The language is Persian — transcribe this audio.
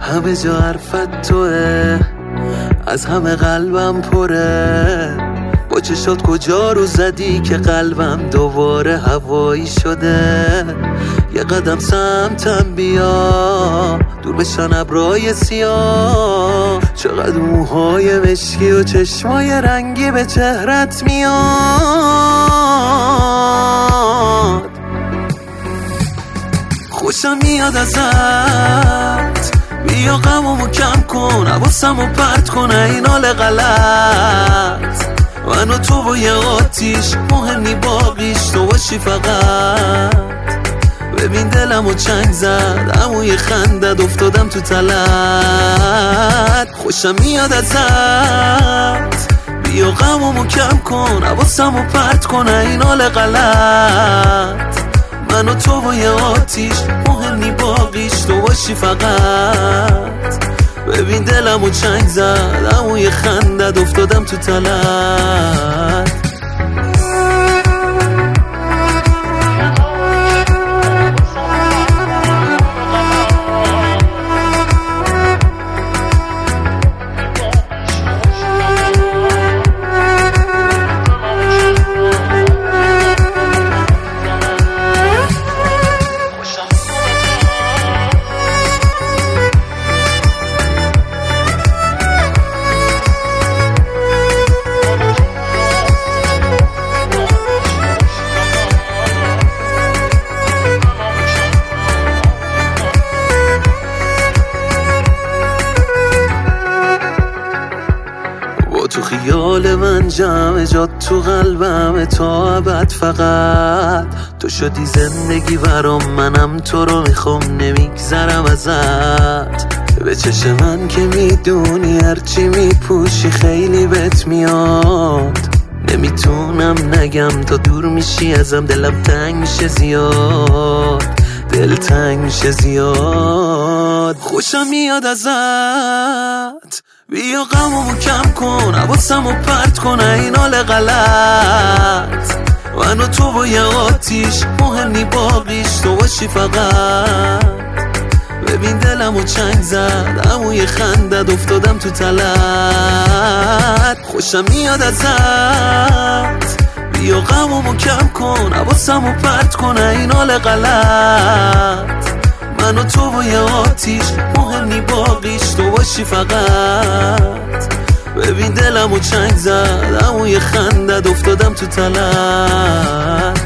همه جا حرفت توه، از همه قلبم پره. با چشات کجا رو زدی که قلبم دوباره هوایی شده؟ یه قدم سمتم بیا، دور بشن ابرای سیاه. چقدر موهای مشکی و چشمای رنگی به چهرت میاد. خوشم میاد ازت، بیا غممو کم کن، حواسمو پرت کن این حال غلط. من و تو با یه آتیش، مهم نی باقیش تو باشی فقط. ببین دلمو چنگ زد، عموی خندت افتادم تو تلت. خوشم میاد ازت، بیا غممو کم کن، حواسمو پرت کن این حال غلط. من و تو با یه آتیش، مهم نی باقیش تو باشی فقط. ببین دلمو چنگ زد، عموی خندت افتادم تو تلت. تو خیال من جمع جات تو قلبم تا ابد. فقط تو شدی زندگی برام، منم تو رو میخوام نمیگذرم ازت. به چشم من که میدونی هرچی میپوشی خیلی بهت میاد. نمیتونم نگم تا دور میشی ازم، دلم تنگ میشه زیاد، دل تنگ میشه زیاد. خوشم میاد ازت، بیا غممو کم کن، حواسمو پرت کن این حال غلط. من و تو با یه آتیش، مهم نی باقیش تو باشی فقط. ببین دلمو چنگ زد، عموی خندت افتادم تو تلت. خوشم میاد ازت، بیا غممو کم کن، حواسمو پرت کن این حال غلط. من و تو با یه آتیش، مهم نی باقیش تو باشی فقط. ببین دلمو چنگ زد، عموی خندت افتادم تو تلت.